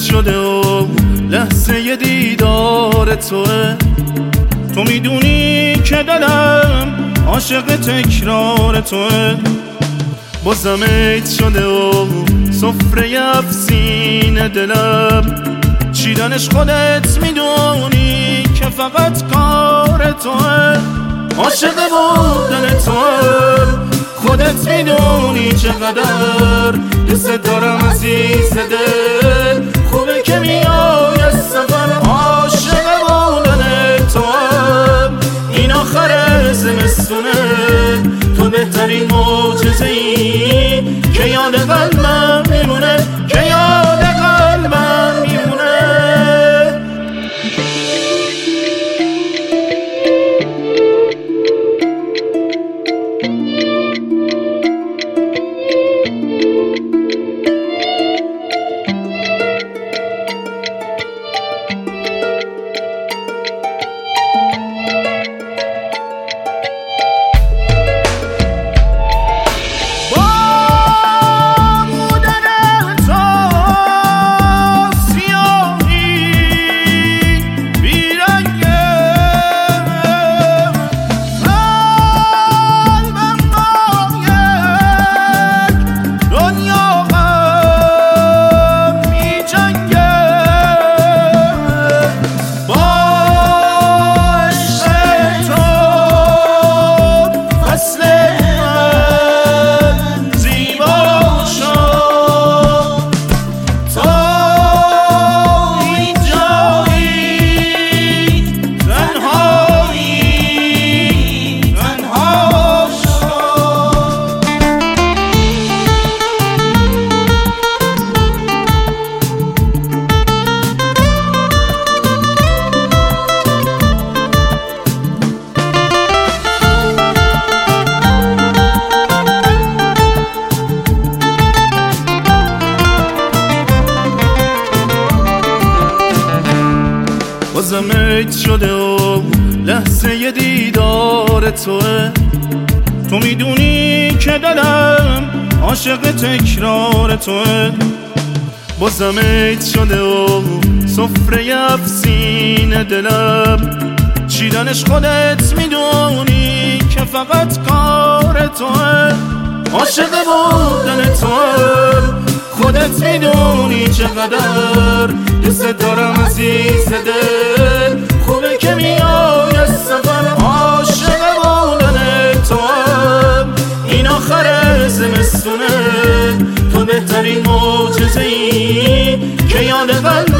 شده و لحظه دیدار توه. تو میدونی که دلم عاشق تکرار توه. بازم عید شده و سفره افسین دلم، چیدنش خودت میدونی که فقط کار توه. عاشق بودن توه، خودت میدونی چقدر دوست دارم عزیز دل. خوبه که میای از سفر، عاشق بودن توه. این آخر زمستونه، تو بهترین معجزه‌ای که یاد قلبم میمونه، که یاد قلبم میمونه. بازم عید شده و لحظه دیدار توه. تو میدونی که دلم عاشق تکرار توه. بازم عید شده و سفره افسین دلم، چیدنش خودت میدونی که فقط کار توه. عاشق بودن توه، خودت میدونی چقدر دوست دارم عزیز دل. خوبه که میای از سفر، عاشق بودن توام. این آخر زمستونه، تو بهترین معجزه‌ای که یاد قلبم